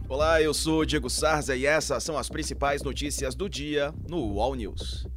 Olá, eu sou Diego Sarza e essas são as principais notícias do dia no UOL News.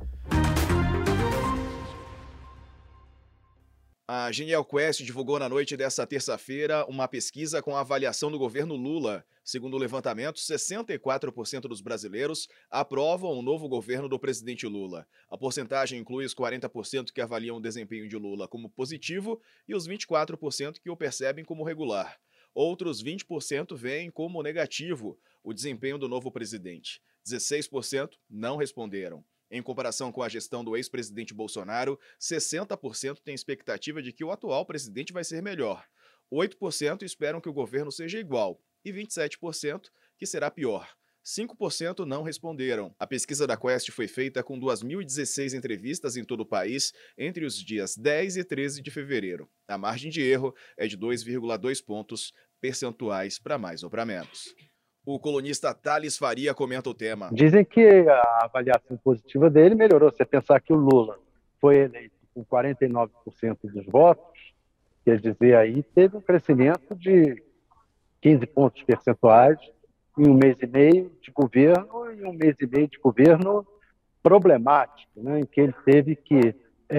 A Genial Quest divulgou na noite desta terça-feira uma pesquisa com a avaliação do governo Lula. Segundo o levantamento, 64% dos brasileiros aprovam o novo governo do presidente Lula. A porcentagem inclui os 40% que avaliam o desempenho de Lula como positivo e os 24% que o percebem como regular. Outros 20% veem como negativo o desempenho do novo presidente. 16% não responderam. Em comparação com a gestão do ex-presidente Bolsonaro, 60% têm expectativa de que o atual presidente vai ser melhor. 8% esperam que o governo seja igual e 27% que será pior. 5% não responderam. A pesquisa da Quest foi feita com 2.016 entrevistas em todo o país entre os dias 10 e 13 de fevereiro. A margem de erro é de 2,2 pontos percentuais para mais ou para menos. O colunista Thales Faria comenta o tema. Dizem que a avaliação positiva dele melhorou. Você pensar que o Lula foi eleito com 49% dos votos, quer dizer, aí teve um crescimento de 15 pontos percentuais em um mês e meio de governo, e um mês e meio de governo problemático, né, em que ele teve que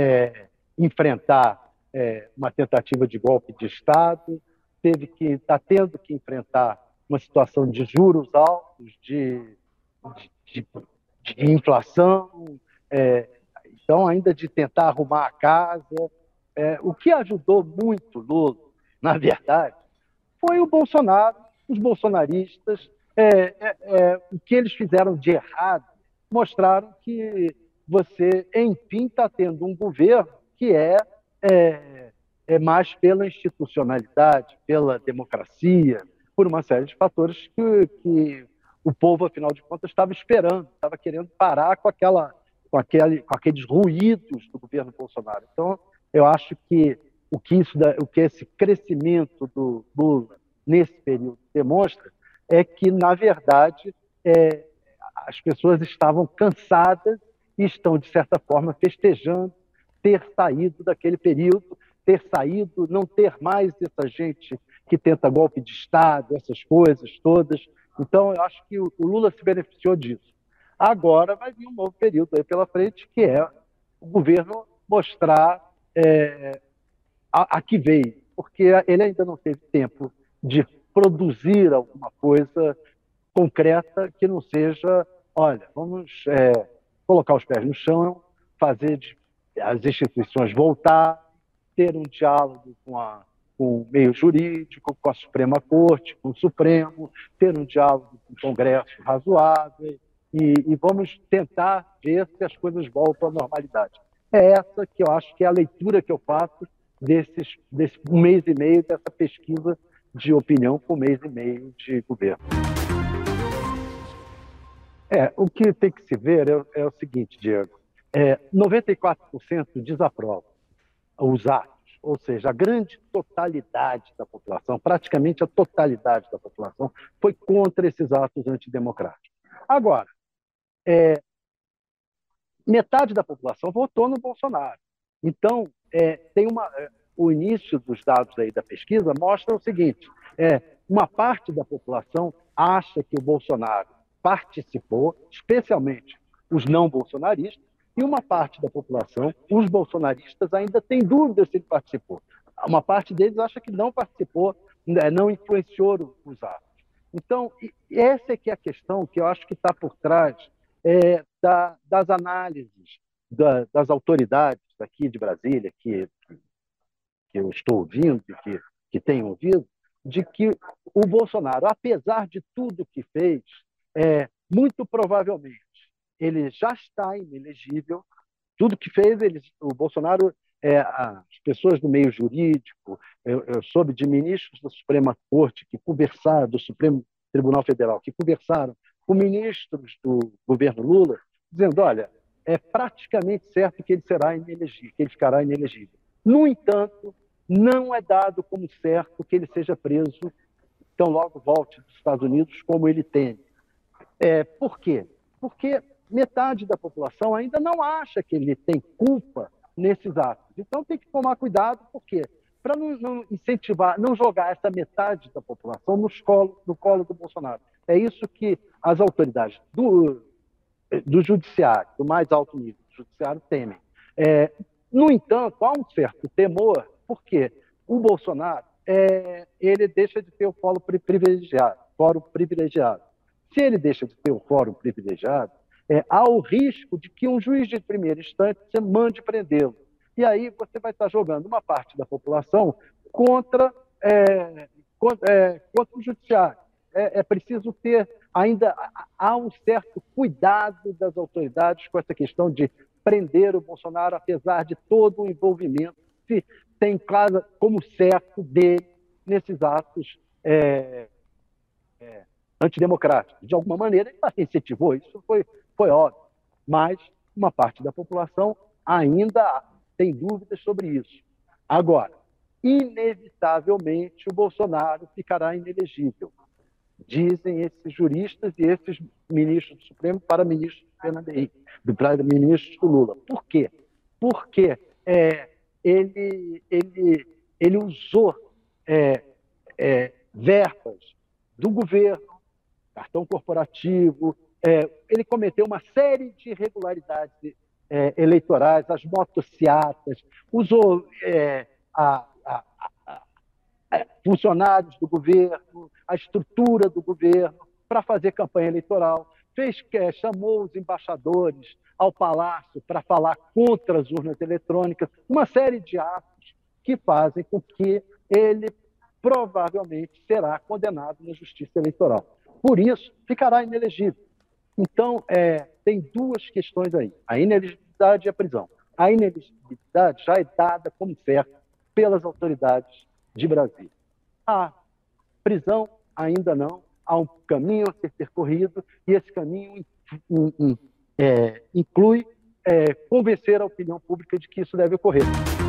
enfrentar uma tentativa de golpe de Estado, está tendo que enfrentar uma situação de juros altos, de, de inflação, então ainda de tentar arrumar a casa. O que ajudou muito Lula, na verdade, foi o Bolsonaro, os bolsonaristas, o que eles fizeram de errado, mostraram que você, enfim, está tendo um governo que é mais pela institucionalidade, pela democracia, por uma série de fatores que o povo, afinal de contas, estava esperando, estava querendo parar com aqueles ruídos do governo Bolsonaro. Então, eu acho que o que esse crescimento do Lula nesse período demonstra é que, na verdade, as pessoas estavam cansadas e estão, de certa forma, festejando ter saído daquele período, ter saído, não ter mais essa gente que tenta golpe de Estado, essas coisas todas. Então, eu acho que o Lula se beneficiou disso. Agora vai vir um novo período aí pela frente, que é o governo mostrar a que veio, porque ele ainda não teve tempo de produzir alguma coisa concreta que não seja, olha, vamos colocar os pés no chão, fazer as instituições voltar, ter um diálogo com o meio jurídico, com a Suprema Corte, com o Supremo, ter um diálogo com o Congresso razoável e vamos tentar ver se as coisas voltam à normalidade. É essa que eu acho que é a leitura que eu faço desse mês e meio, dessa pesquisa de opinião com mês e meio de governo. O que tem que se ver é o seguinte, Diego, 94% desaprova os atos, ou seja, a grande totalidade da população, praticamente a totalidade da população, foi contra esses atos antidemocráticos. Agora, metade da população votou no Bolsonaro. Então, o início dos dados aí da pesquisa mostra o seguinte, uma parte da população acha que o Bolsonaro participou, especialmente os não bolsonaristas, e uma parte da população, os bolsonaristas, ainda tem dúvidas se ele participou. Uma parte deles acha que não participou, não influenciou os atos. Então, essa é que é a questão que eu acho que está por trás das análises das autoridades daqui de Brasília, que eu estou ouvindo, que tenho ouvido, de que o Bolsonaro, apesar de tudo que fez, muito provavelmente ele já está inelegível. Tudo que fez, o Bolsonaro, as pessoas do meio jurídico, eu soube de ministros da Suprema Corte que conversaram, do Supremo Tribunal Federal, que conversaram com ministros do governo Lula, dizendo, olha, é praticamente certo que ele será inelegível, que ele ficará inelegível. No entanto, não é dado como certo que ele seja preso, então logo volte dos Estados Unidos, como ele teme. Por quê? Porque metade da população ainda não acha que ele tem culpa nesses atos. Então tem que tomar cuidado, por quê? para não incentivar, não jogar essa metade da população no colo do Bolsonaro. É isso que as autoridades do judiciário, do mais alto nível do judiciário, temem. No entanto, há um certo temor, porque o Bolsonaro ele deixa de ter o fórum privilegiado. Se ele deixa de ter o fórum privilegiado, há o risco de que um juiz de primeira instância mande prendê-lo. E aí você vai estar jogando uma parte da população contra o judiciário. É preciso ter ainda há um certo cuidado das autoridades com essa questão de prender o Bolsonaro, apesar de todo o envolvimento que tem claro como certo dele nesses atos antidemocráticos. De alguma maneira, ele incentivou, isso foi óbvio, mas uma parte da população ainda tem dúvidas sobre isso. Agora, inevitavelmente, o Bolsonaro ficará inelegível, dizem esses juristas e esses ministros do Supremo para ministro Fernando Henrique, para ministro do Lula. Por quê? Porque ele usou verbas do governo, cartão corporativo, ele cometeu uma série de irregularidades eleitorais, as motociatas, usou funcionários do governo, a estrutura do governo para fazer campanha eleitoral, chamou os embaixadores ao Palácio para falar contra as urnas eletrônicas, uma série de atos que fazem com que ele provavelmente será condenado na Justiça Eleitoral. Por isso, ficará inelegível. Então, tem duas questões aí, a inelegibilidade e a prisão. A inelegibilidade já é dada como certa pelas autoridades de Brasília. A prisão, ainda não. Há um caminho a ser percorrido e esse caminho inclui convencer a opinião pública de que isso deve ocorrer.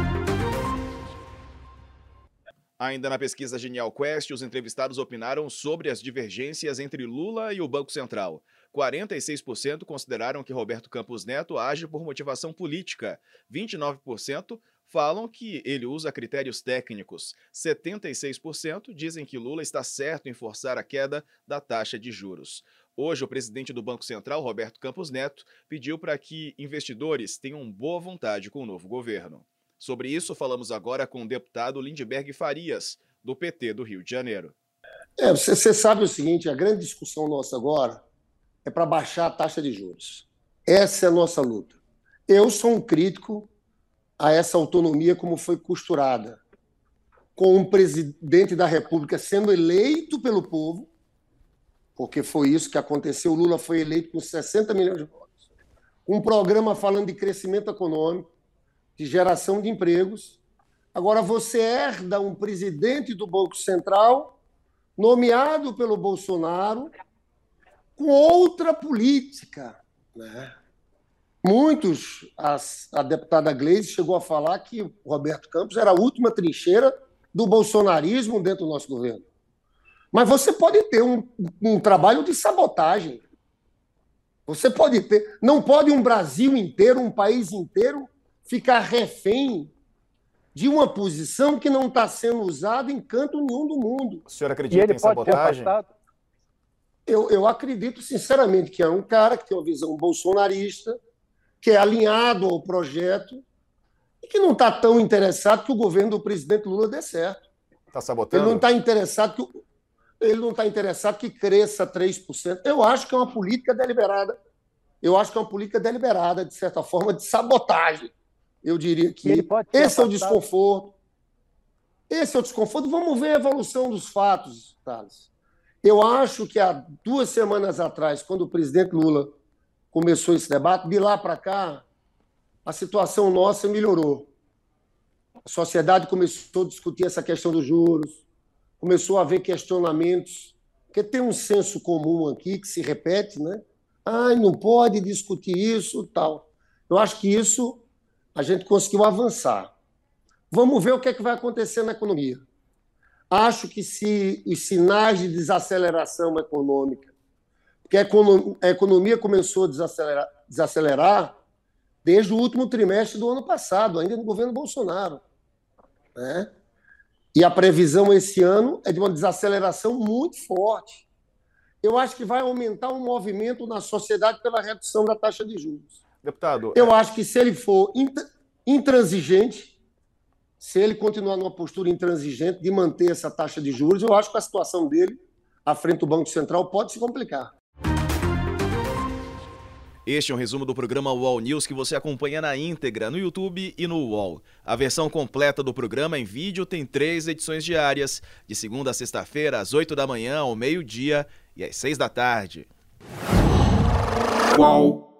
Ainda na pesquisa Genial Quest, os entrevistados opinaram sobre as divergências entre Lula e o Banco Central. 46% consideraram que Roberto Campos Neto age por motivação política. 29% falam que ele usa critérios técnicos. 76% dizem que Lula está certo em forçar a queda da taxa de juros. Hoje, o presidente do Banco Central, Roberto Campos Neto, pediu para que investidores tenham boa vontade com o novo governo. Sobre isso, falamos agora com o deputado Lindbergh Farias, do PT do Rio de Janeiro. Você sabe o seguinte, a grande discussão nossa agora é para baixar a taxa de juros. Essa é a nossa luta. Eu sou um crítico a essa autonomia como foi costurada, com um presidente da República sendo eleito pelo povo, porque foi isso que aconteceu, o Lula foi eleito com 60 milhões de votos, um programa falando de crescimento econômico, de geração de empregos. Agora você herda um presidente do Banco Central nomeado pelo Bolsonaro com outra política, né? A deputada Gleisi chegou a falar que o Roberto Campos era a última trincheira do bolsonarismo dentro do nosso governo. Mas você pode ter um trabalho de sabotagem. Você pode ter... Não pode um Brasil inteiro, um país inteiro, ficar refém de uma posição que não está sendo usada em canto nenhum do mundo. O senhor acredita em sabotagem? Eu acredito, sinceramente, que é um cara que tem uma visão bolsonarista, que é alinhado ao projeto e que não está tão interessado que o governo do presidente Lula dê certo. Está sabotando? Ele não está interessado que cresça 3%. Eu acho que é uma política deliberada. De certa forma, de sabotagem. Eu diria que esse é o desconforto. Vamos ver a evolução dos fatos, Thales. Eu acho que há 2 semanas atrás, quando o presidente Lula começou esse debate, de lá para cá, a situação nossa melhorou. A sociedade começou a discutir essa questão dos juros, começou a haver questionamentos, porque tem um senso comum aqui que se repete, né? Não pode discutir isso, tal. Eu acho que isso a gente conseguiu avançar. Vamos ver o que é que vai acontecer na economia. Acho que se os sinais de desaceleração econômica, porque a economia começou a desacelerar desde o último trimestre do ano passado, ainda no governo Bolsonaro, né? E a previsão esse ano é de uma desaceleração muito forte. Eu acho que vai aumentar um movimento na sociedade pela redução da taxa de juros. Deputado, eu acho que se ele for intransigente, se ele continuar numa postura intransigente de manter essa taxa de juros, eu acho que a situação dele, à frente do Banco Central, pode se complicar. Este é um resumo do programa UOL News que você acompanha na íntegra no YouTube e no UOL. A versão completa do programa em vídeo tem 3 edições diárias, de segunda a sexta-feira, às 8 da manhã, ao meio-dia e às 6 da tarde. UOL.